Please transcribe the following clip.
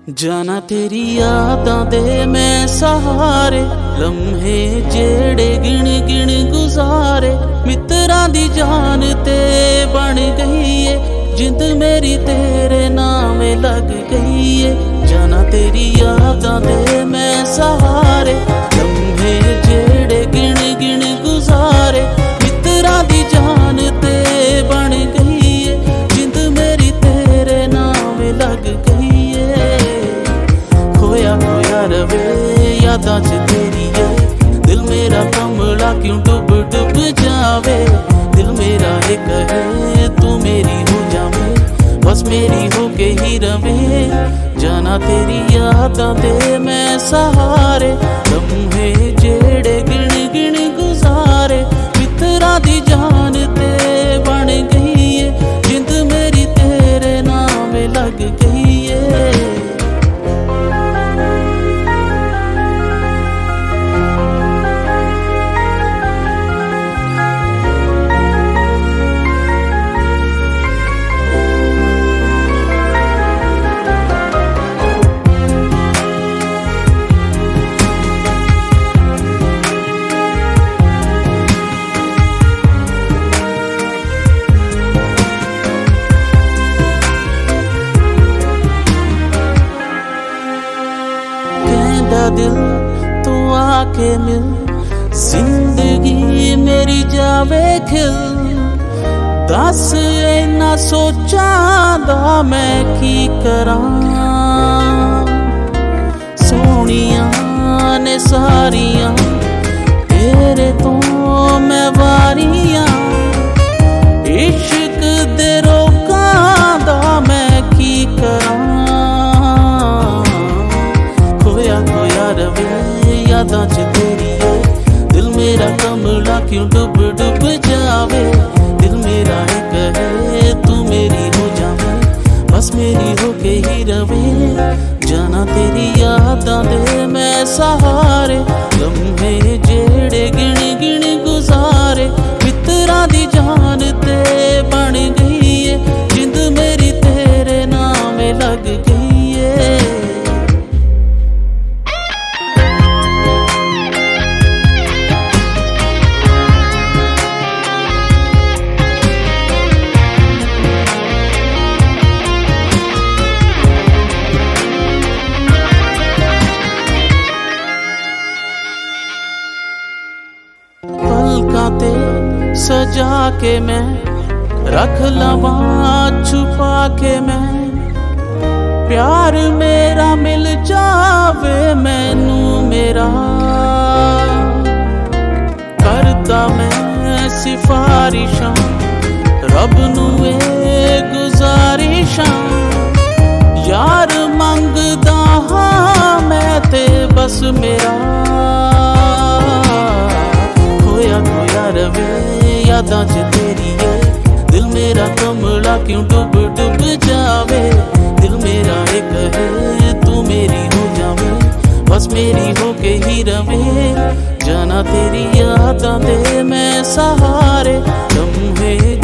जाना तेरी यादां दे मैं सहारे, लम्हे जेड़े गिण गिण गुजारे। मित्रां दी जान ते बन गई है, जिंद मेरी तेरे नामे लग गई है। जाना तेरी यादां दे मैं सहारे, लम्हे जेड़े गिण गिण गुजारे। मित्रां दी जान ते बन गई है, जिंद मेरी तेरे नामे लग गई है। खोया खोया रवे यादां च तेरी है, दिल मेरा कमला क्यों डुब डुब जावे। दिल मेरा एक है तू मेरी हो जावे, बस मेरी होके ही रवे। जाना तेरी यादां दे मैं सहारे, लम्हे जेड़े गिण गिण गुजारे। मित्रां दी जान ते बन गई है, जिंद मेरी तेरे नामे लग गई है। दिल तू आके मिल, जिंदगी मेरी जावे खिल। दस इन्ना सोचां दा मैं की करां, सोहणियां ने सारियां तेरे तो मैं वारियां। इश्क दे रोकां दा मैं की करां, यादां च तेरी है, दिल मेरा कमला क्यों डुब डुब जावे। दिल मेरा एक है तू मेरी हो जावे, बस मेरी होके ही रवे। जाना तेरी यादां दे मैं सहारे, लम्हे जेड़े गिण गिण गुजारे। मित्रां दी जान ते बन गई है, जिंद मेरी तेरे नामे लग गई है। ते सजा के मैं रख लवां छुपा के मैं। प्यार मेरा मिल जावे मैनू मेरा, करदा मैं सिफारिशां रब नू ए गुजारिशां। यार मंगदा हां मैं ते बस मेरा, खोया खोया रवे यादां च तेरी है, दिल मेरा कमला क्यों डुब डुब जावे। दिल मेरा एक है तू मेरी हो जावे, बस मेरी होके ही रवे। जाना तेरी यादां दे मैं सहारे, लम्हे